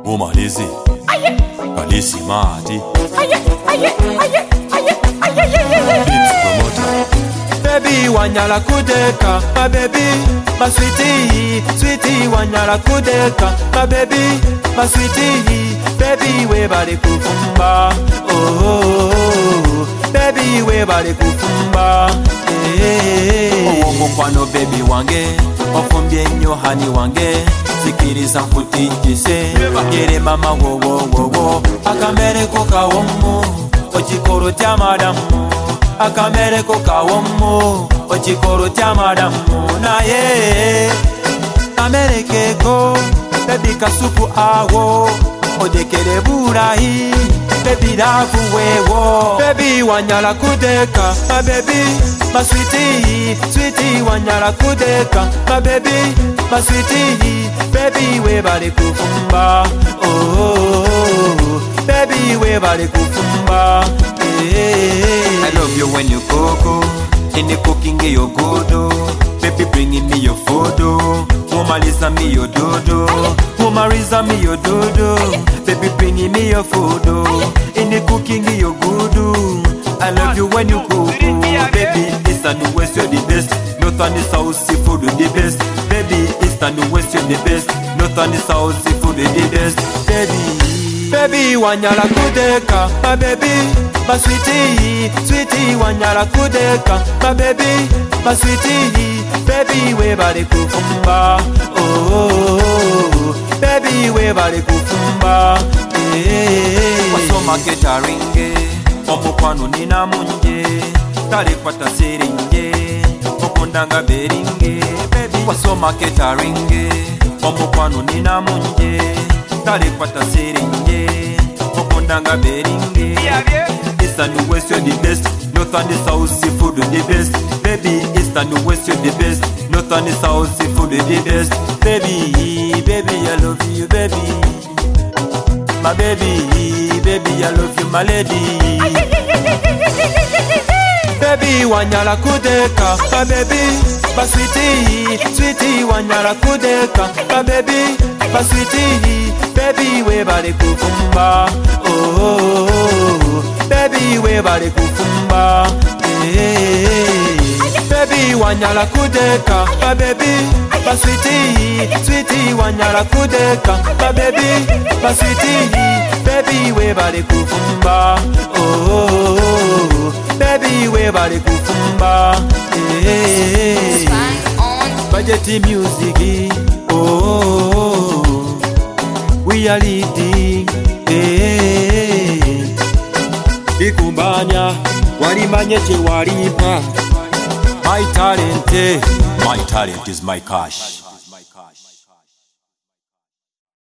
Umalizi Kalisi Mati Lips promoter. Baby wanyala kudeka, my baby, my sweetie, sweetie wanyala kudeka, my baby, my sweetie, baby we bali kufumba, oh, baby we bali kufumba, Owomukwano baby wange, ofumbye nnyo hani wange, sikiriza nkutijise, yere mama wo wo wo wo, akamere ko kawomu, ochikoro tya madamu. Akamere ko kawomu, ochikoro tya madamu naye Amereke ko, baby kasupu awo Odekere burahi, baby lafu wewo Baby wanyala kudeka, my baby, my sweetie Sweetie wanyala kudeka, my baby, my sweetie Baby we bali kufumba, oh, baby we bali kufumba, I love you when you cook, in the cooking you good. Baby bringing me your photo, Umaliza me your dodo, Umariza me your dodo. Baby bringing me your photo, in the cooking you good. I love you when you cook, baby. East and west you're the best, north and south seafood the best. Baby east and west you're the best, north and south seafood the best. Baby wanyala kudeka, my baby, my sweetie, sweetie wanyala kudeka, my baby, my sweetie, baby we bali kufumba, oh, baby we bali kufumba, Wasoma ketaringe, omukwano nina munje, tali kwata seringe, okundanga beringe, baby wasoma ketaringe, omukwano nina munje, tali kwata seringe, okundanga beringe. East and west you're the best, north and south seafood the best. Baby east and west you're the best, north and south seafood the best. Baby, baby I love you baby, my baby, baby I love you my lady. Baby wanyala kudeka, my baby, my sweetie, sweetie wanyala kudeka, my baby, my sweetie, baby we bali kufumba, oh, baby we bali kufumba, baby wanyala kudeka, my baby, my sweetie, sweetie wanyala kudeka, my baby, my sweetie, baby we bali kufumba, oh, baby we bali kufumba, Budget music, oh, we are leading, Ikumbanya, walimanye che walipa. My talent is my cash.